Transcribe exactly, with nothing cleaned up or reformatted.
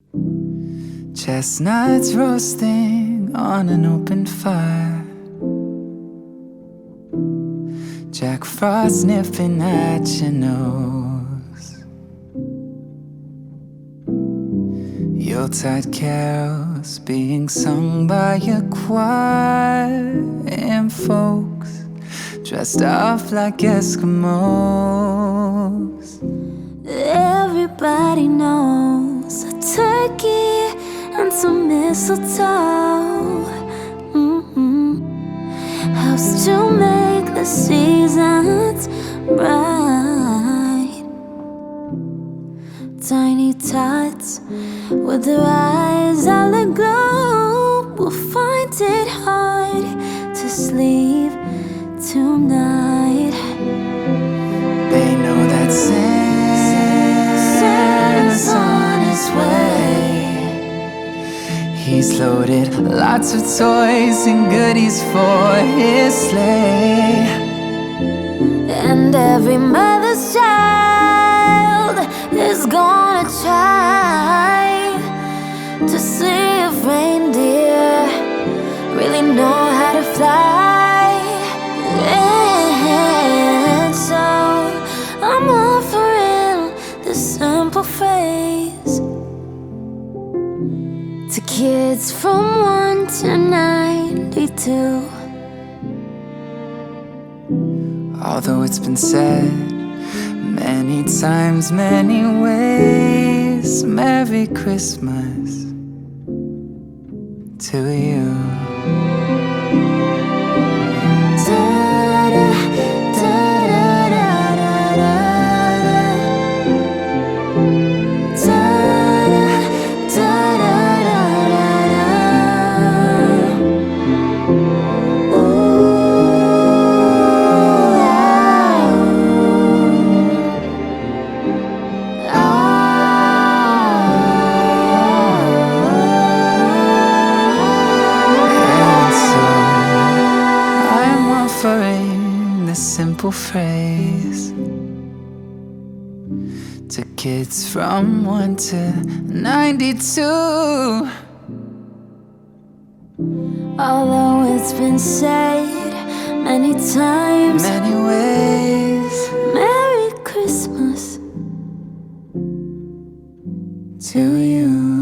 Chestnuts roasting on an open fire, Jack Frost nipping at your nose, Yuletide carols being sung by a choir, and folks dressed up like Eskimos. Everybody knows a turkey and some mistletoe mm-hmm. helps to make the seasons bright. Tiny tots with their eyes all aglow will find it hard to sleep tonight. They know that Santa's on his way. He's loaded lots of toys and goodies for his sleigh. And every mother's child is gonna try to see if reindeer really know how to fly. And so I'm offering this simple phrase to kids from one to ninety-two. Although it's been said many times, many ways, Merry Christmas to you. Offering this simple phrase to kids from one to ninety-two. Although it's been said many times, many ways, Merry Christmas to you.